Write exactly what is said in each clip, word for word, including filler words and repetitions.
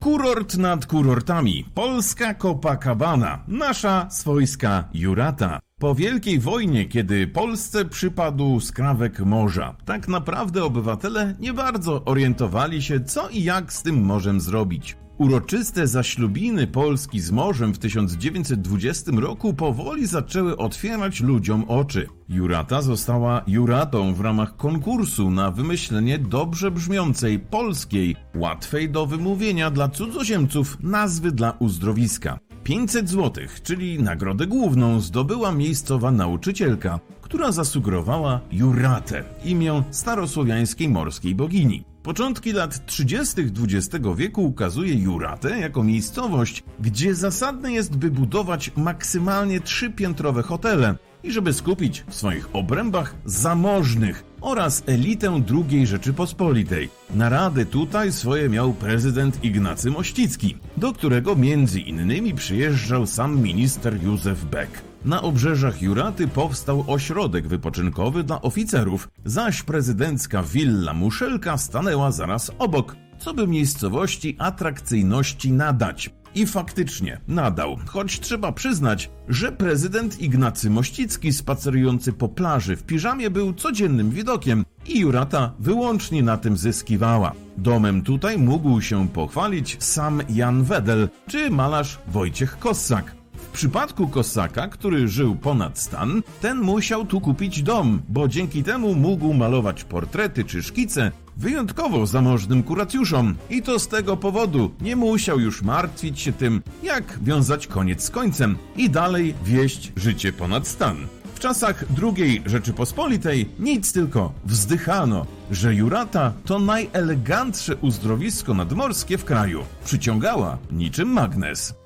Kurort nad kurortami. Polska Copacabana. Nasza swojska Jurata. Po Wielkiej Wojnie, kiedy Polsce przypadł skrawek morza, tak naprawdę obywatele nie bardzo orientowali się, co i jak z tym morzem zrobić. Uroczyste zaślubiny Polski z morzem w tysiąc dziewięćset dwudziestym roku powoli zaczęły otwierać ludziom oczy. Jurata została Juratą w ramach konkursu na wymyślenie dobrze brzmiącej, polskiej, łatwej do wymówienia dla cudzoziemców nazwy dla uzdrowiska. pięćset złotych, czyli nagrodę główną, zdobyła miejscowa nauczycielka, która zasugerowała Juratę, imię starosłowiańskiej morskiej bogini. Początki lat trzydziestych dwudziestego wieku ukazuje Juratę jako miejscowość, gdzie zasadne jest, by budować maksymalnie trzypiętrowe hotele i żeby skupić w swoich obrębach zamożnych oraz elitę drugiej Rzeczypospolitej. Narady tutaj swoje miał prezydent Ignacy Mościcki, do którego między innymi przyjeżdżał sam minister Józef Beck. Na obrzeżach Juraty powstał ośrodek wypoczynkowy dla oficerów, zaś prezydencka willa Muszelka stanęła zaraz obok, co by miejscowości atrakcyjności nadać. I faktycznie nadał, choć trzeba przyznać, że prezydent Ignacy Mościcki spacerujący po plaży w piżamie był codziennym widokiem i Jurata wyłącznie na tym zyskiwała. Domem tutaj mógł się pochwalić sam Jan Wedel czy malarz Wojciech Kossak. W przypadku Kossaka, który żył ponad stan, ten musiał tu kupić dom, bo dzięki temu mógł malować portrety czy szkice wyjątkowo zamożnym kuracjuszom i to z tego powodu nie musiał już martwić się tym, jak wiązać koniec z końcem i dalej wieść życie ponad stan. W czasach drugiej Rzeczypospolitej nic tylko wzdychano, że Jurata to najelegantsze uzdrowisko nadmorskie w kraju. Przyciągała niczym magnes.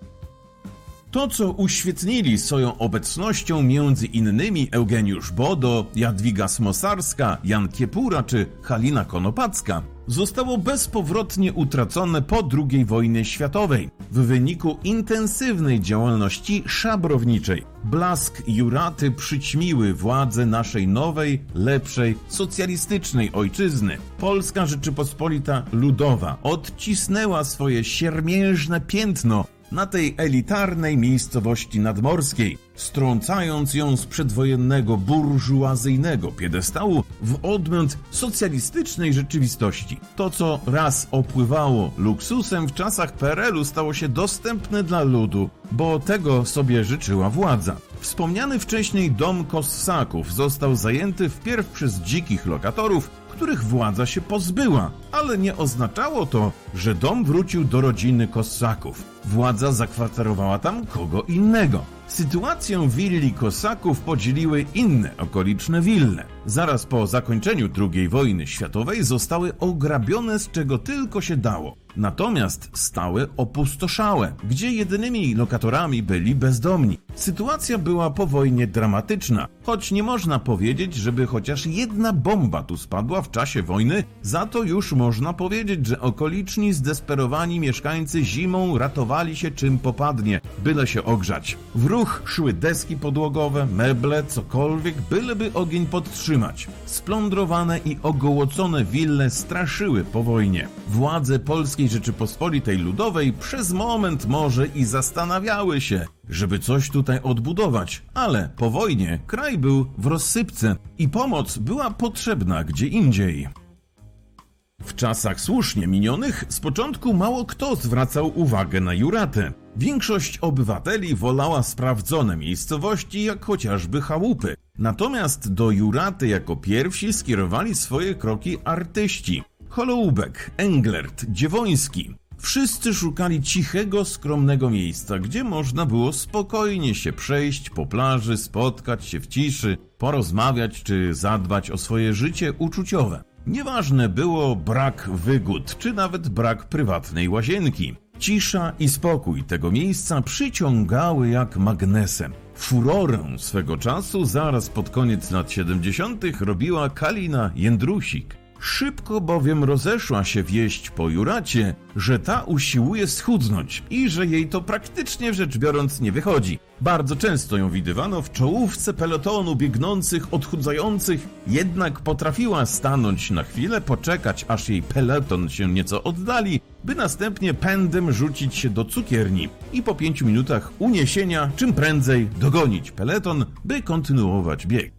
To, co uświetnili swoją obecnością między innymi Eugeniusz Bodo, Jadwiga Smosarska, Jan Kiepura czy Halina Konopacka, zostało bezpowrotnie utracone po drugiej wojnie światowej w wyniku intensywnej działalności szabrowniczej. Blask Juraty przyćmiły władze naszej nowej, lepszej, socjalistycznej ojczyzny. Polska Rzeczypospolita Ludowa odcisnęła swoje siermiężne piętno na tej elitarnej miejscowości nadmorskiej, strącając ją z przedwojennego burżuazyjnego piedestału w odmęt socjalistycznej rzeczywistości. To, co raz opływało luksusem w czasach P R L u, stało się dostępne dla ludu, bo tego sobie życzyła władza. Wspomniany wcześniej dom Kossaków został zajęty wpierw przez dzikich lokatorów, których władza się pozbyła, ale nie oznaczało to, że dom wrócił do rodziny Kossaków. Władza zakwaterowała tam kogo innego. Sytuację willi Kossaków podzieliły inne okoliczne wille. Zaraz po zakończeniu drugiej wojny światowej zostały ograbione z czego tylko się dało. Natomiast stały opustoszałe, gdzie jedynymi lokatorami byli bezdomni. Sytuacja była po wojnie dramatyczna, choć nie można powiedzieć, żeby chociaż jedna bomba tu spadła w czasie wojny, za to już można powiedzieć, że okoliczni zdesperowani mieszkańcy zimą ratowali się czym popadnie, byle się ogrzać. W ruch szły deski podłogowe, meble, cokolwiek, byleby ogień podtrzymać. Splądrowane i ogołocone wille straszyły po wojnie. Władze Polskiej Rzeczypospolitej Ludowej przez moment może i zastanawiały się, żeby coś tutaj odbudować, ale po wojnie kraj był w rozsypce i pomoc była potrzebna gdzie indziej. W czasach słusznie minionych z początku mało kto zwracał uwagę na Juratę. Większość obywateli wolała sprawdzone miejscowości jak chociażby chałupy. Natomiast do Juraty jako pierwsi skierowali swoje kroki artyści. Holoubek, Englert, Dziewoński. Wszyscy szukali cichego, skromnego miejsca, gdzie można było spokojnie się przejść po plaży, spotkać się w ciszy, porozmawiać czy zadbać o swoje życie uczuciowe. Nieważne było brak wygód, czy nawet brak prywatnej łazienki. Cisza i spokój tego miejsca przyciągały jak magnesem. Furorę swego czasu zaraz pod koniec lat siedemdziesiątych robiła Kalina Jędrusik. Szybko bowiem rozeszła się wieść po Juracie, że ta usiłuje schudnąć i że jej to praktycznie rzecz biorąc nie wychodzi. Bardzo często ją widywano w czołówce pelotonu biegnących, odchudzających, jednak potrafiła stanąć na chwilę, poczekać aż jej peleton się nieco oddali, by następnie pędem rzucić się do cukierni i po pięciu minutach uniesienia czym prędzej dogonić peleton, by kontynuować bieg.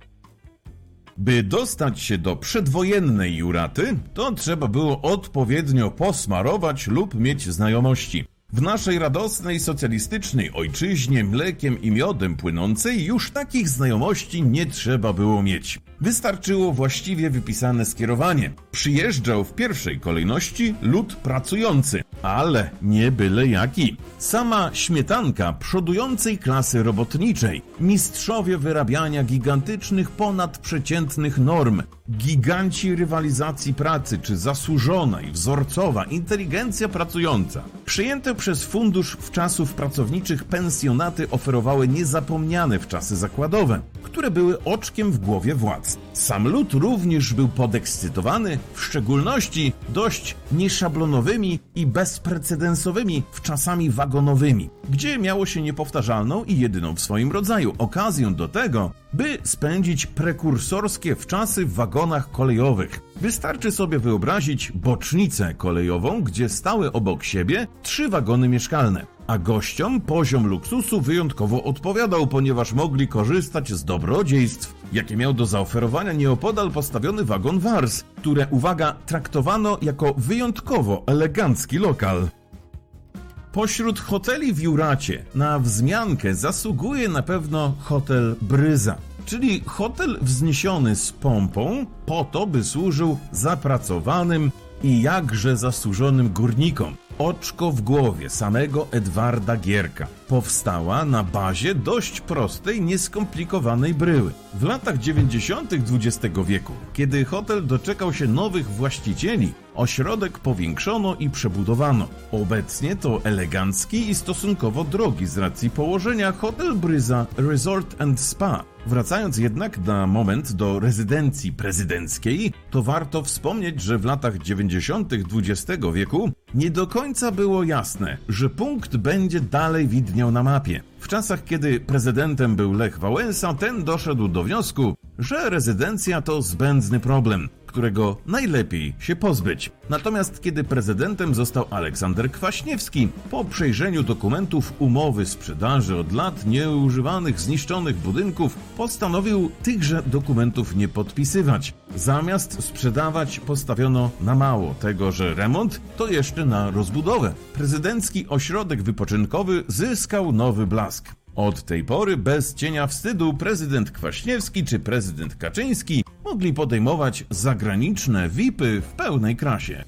By dostać się do przedwojennej Juraty, to trzeba było odpowiednio posmarować lub mieć znajomości. W naszej radosnej, socjalistycznej ojczyźnie mlekiem i miodem płynącej już takich znajomości nie trzeba było mieć. Wystarczyło właściwie wypisane skierowanie. Przyjeżdżał w pierwszej kolejności lud pracujący, ale nie byle jaki. Sama śmietanka przodującej klasy robotniczej, mistrzowie wyrabiania gigantycznych, ponadprzeciętnych norm, giganci rywalizacji pracy czy zasłużona i wzorcowa inteligencja pracująca. Przyjęte przez fundusz wczasów pracowniczych pensjonaty oferowały niezapomniane wczasy zakładowe, które były oczkiem w głowie władz. Sam lud również był podekscytowany, w szczególności dość nieszablonowymi i bezprecedensowymi wczasami wagonowymi, gdzie miało się niepowtarzalną i jedyną w swoim rodzaju okazję do tego, by spędzić prekursorskie wczasy w wagonach kolejowych. Wystarczy sobie wyobrazić bocznicę kolejową, gdzie stały obok siebie trzy wagony mieszkalne, a gościom poziom luksusu wyjątkowo odpowiadał, ponieważ mogli korzystać z dobrodziejstw, jakie miał do zaoferowania nieopodal postawiony wagon Wars, które, uwaga, traktowano jako wyjątkowo elegancki lokal. Pośród hoteli w Juracie na wzmiankę zasługuje na pewno hotel Bryza, czyli hotel wzniesiony z pompą po to, by służył zapracowanym i jakże zasłużonym górnikom. Oczko w głowie samego Edwarda Gierka powstała na bazie dość prostej, nieskomplikowanej bryły. W latach dziewięćdziesiątych dwudziestego wieku, kiedy hotel doczekał się nowych właścicieli, ośrodek powiększono i przebudowano. Obecnie to elegancki i stosunkowo drogi z racji położenia hotel Bryza Resort and Spa. Wracając jednak na moment do rezydencji prezydenckiej, to warto wspomnieć, że w latach dziewięćdziesiątych dwudziestego wieku nie do końca było jasne, że punkt będzie dalej widniał na mapie. W czasach, kiedy prezydentem był Lech Wałęsa, ten doszedł do wniosku, że rezydencja to zbędny problem, którego najlepiej się pozbyć. Natomiast kiedy prezydentem został Aleksander Kwaśniewski, po przejrzeniu dokumentów umowy sprzedaży od lat nieużywanych, zniszczonych budynków, postanowił tychże dokumentów nie podpisywać. Zamiast sprzedawać, postawiono na mało tego, że remont to jeszcze na rozbudowę. Prezydencki ośrodek wypoczynkowy zyskał nowy blask. Od tej pory bez cienia wstydu prezydent Kwaśniewski czy prezydent Kaczyński mogli podejmować zagraniczne V I P-y w pełnej krasie.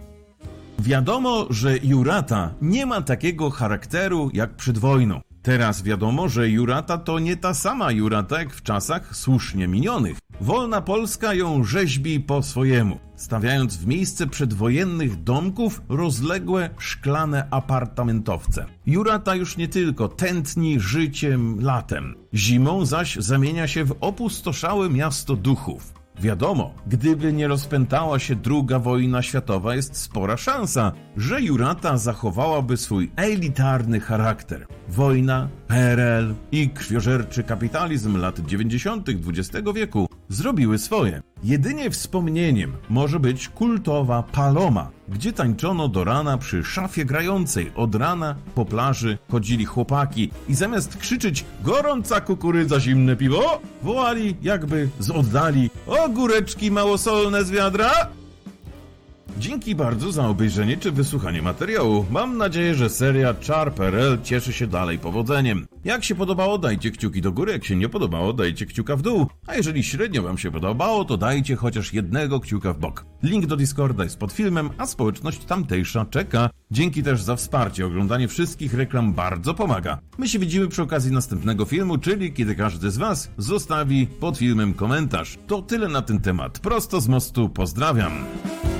Wiadomo, że Jurata nie ma takiego charakteru jak przed wojną. Teraz wiadomo, że Jurata to nie ta sama Jurata jak w czasach słusznie minionych. Wolna Polska ją rzeźbi po swojemu, stawiając w miejsce przedwojennych domków rozległe szklane apartamentowce. Jurata już nie tylko tętni życiem latem, zimą zaś zamienia się w opustoszałe miasto duchów. Wiadomo, gdyby nie rozpętała się druga wojna światowa, jest spora szansa, że Jurata zachowałaby swój elitarny charakter. Wojna, P R L i krwiożerczy kapitalizm lat dziewięćdziesiątych dwudziestego wieku zrobiły swoje. Jedynie wspomnieniem może być kultowa Paloma, gdzie tańczono do rana przy szafie grającej. Od rana po plaży chodzili chłopaki i zamiast krzyczeć gorąca kukurydza, zimne piwo, wołali jakby z oddali ogóreczki małosolne z wiadra. Dzięki bardzo za obejrzenie czy wysłuchanie materiału. Mam nadzieję, że seria Czar P R L cieszy się dalej powodzeniem. Jak się podobało, dajcie kciuki do góry, jak się nie podobało, dajcie kciuka w dół. A jeżeli średnio wam się podobało, to dajcie chociaż jednego kciuka w bok. Link do Discorda jest pod filmem, a społeczność tamtejsza czeka. Dzięki też za wsparcie, oglądanie wszystkich reklam bardzo pomaga. My się widzimy przy okazji następnego filmu, czyli kiedy każdy z was zostawi pod filmem komentarz. To tyle na ten temat. Prosto z mostu, pozdrawiam.